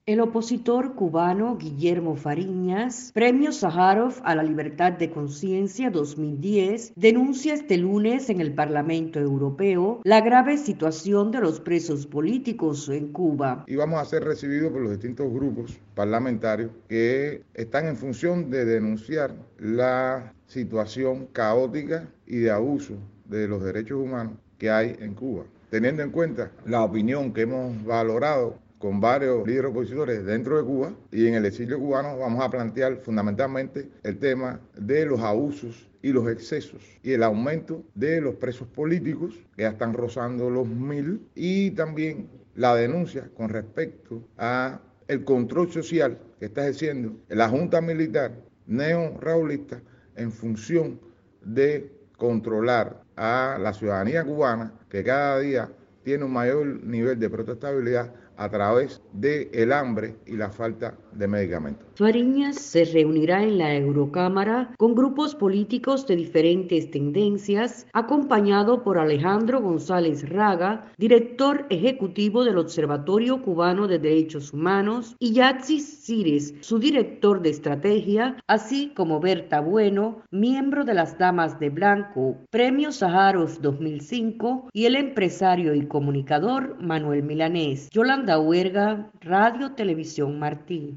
El opositor cubano Guillermo Fariñas, Premio Sájarov a la Libertad de Conciencia 2010, denuncia este lunes en el Parlamento Europeo la grave situación de los presos políticos en Cuba. Y vamos a ser recibidos por los distintos grupos parlamentarios que están en función de denunciar la situación caótica y de abuso de los derechos humanos que hay en Cuba, teniendo en cuenta la opinión que hemos valorado con varios líderes opositores dentro de Cuba y en el exilio cubano. Vamos a plantear fundamentalmente el tema de los abusos y los excesos y el aumento de los presos políticos, que ya están rozando los 1000, y también la denuncia con respecto a el control social que está ejerciendo la Junta Militar neo-raulista en función de controlar a la ciudadanía cubana, que cada día tiene un mayor nivel de protestabilidad a través del hambre y la falta de medicamentos. Fariñas se reunirá en la Eurocámara con grupos políticos de diferentes tendencias, acompañado por Alejandro González Raga, director ejecutivo del Observatorio Cubano de Derechos Humanos, y Yatsis Cires, su director de estrategia, así como Berta Bueno, miembro de las Damas de Blanco, Premio Sájarov 2005, y el empresario y comunicador Manuel Milanés. Yolanda Huerga, Radio Televisión Martí.